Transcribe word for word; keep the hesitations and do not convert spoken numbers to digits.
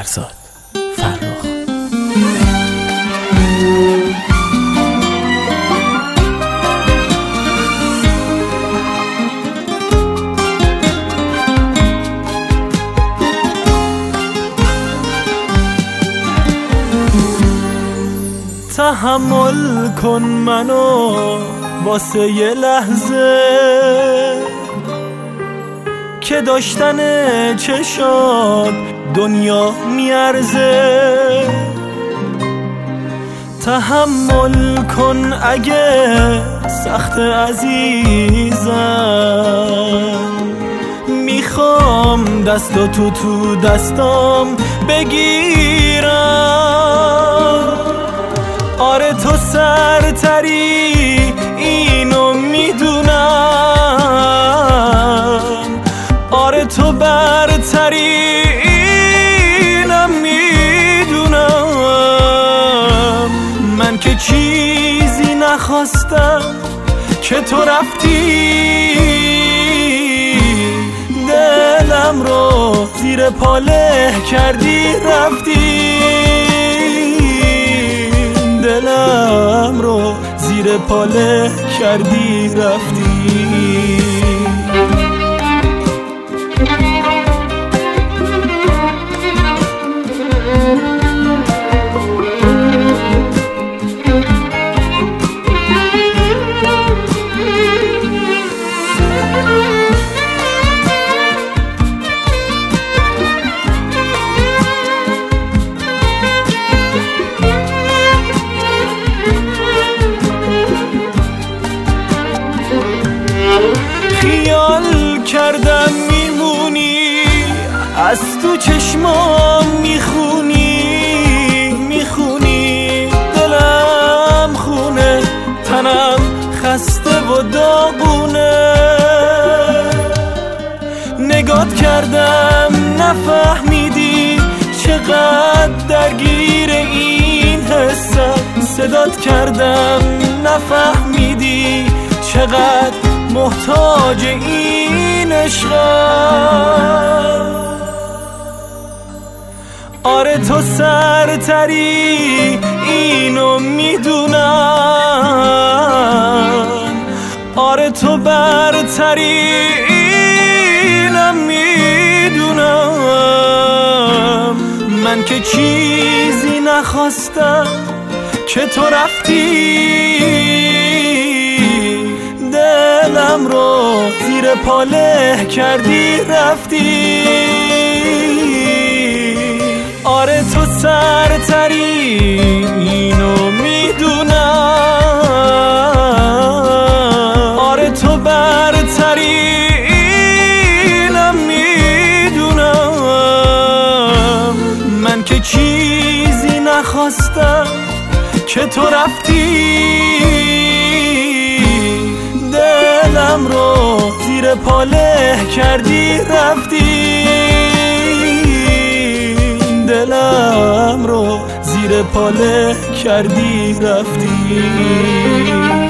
فرزاد فرخ. تحمل کن منو واسه یه لحظه که داشتن چشات دنیا میارزه. تحمل کن اگه سخت عزیزم، میخوام دستاتو تو دستام بگیرم. آره تو سرتری اینو میدونم، آره تو برتری اینم میدونم. من که چیزی نخواستم که تو رفتی، دلم رو زیر پاله کردی رفتی، دلم رو زیر پاله کردی رفتی. خیال کردم میمونی، از تو چشمام میخونی میخونی. دلم خونه، تنم خسته و داغونه. نگات کردم نفهمیدی چقدر درگیر این حسم. صدات کردم نفهمیدی چقدر محتاج این عشقم. آره تو سرتری اینو میدونم، آره تو برتری اینم میدونم. من که چیزی نخواستم که تو رفتی، دلم رو زیر پاله کردی رفتی. آره تو سرتری اینو میدونم، آره تو برتری اینم میدونم. من که چیزی نخواستم که تو رفتی، دلم رو زیر پاله کردی رفتی، دلم رو زیر پاله کردی رفتی.